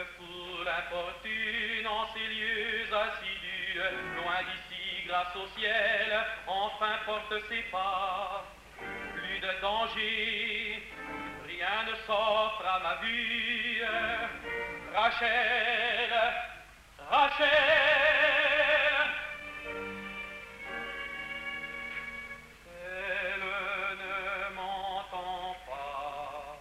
foule importune en ces lieux assidus, loin d'ici grâce au ciel, enfin porte ses pas. Plus de danger, rien ne s'offre à ma vue. Rachel, Rachel, elle ne m'entend pas.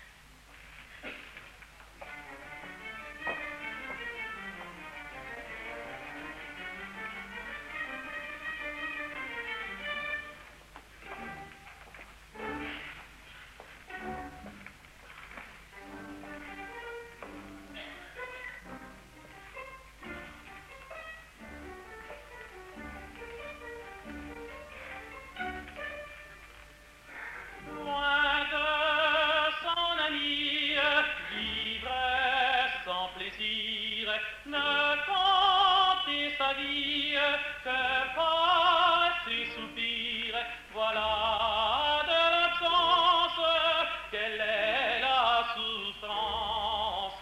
Ne compter sa vie que par ses soupirs, voilà de l'absence quelle est la souffrance,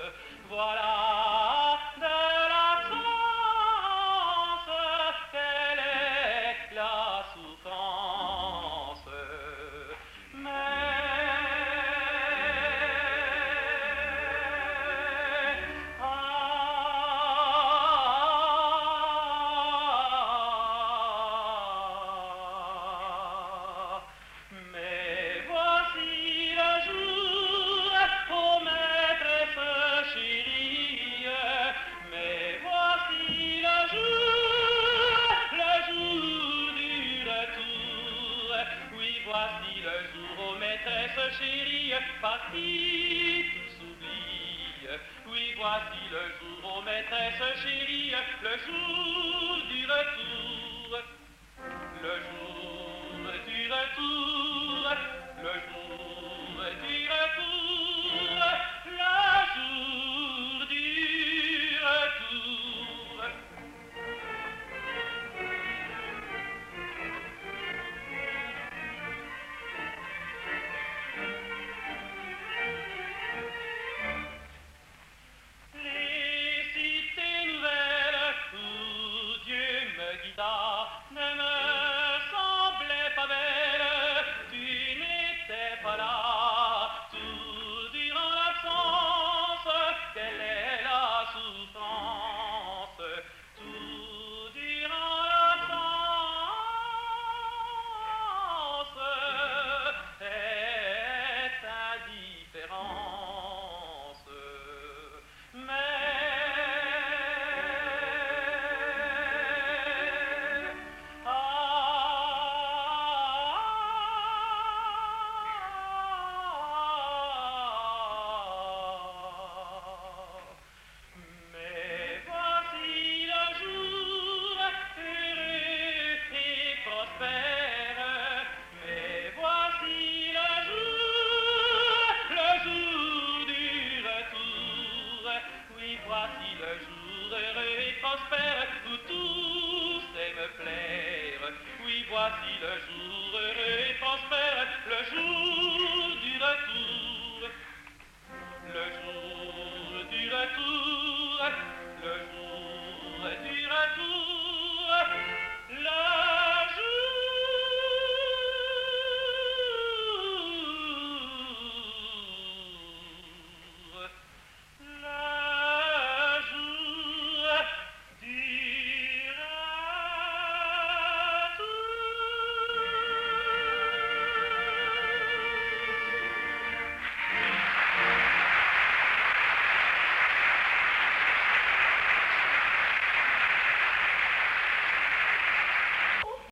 voilà de l'absence quelle est la souffrance. Voici le jour, ô maîtresse chérie, par qui tout s'oublie. Oui, voici le jour, ô maîtresse chérie, le jour du retour. Le jour du retour, le jour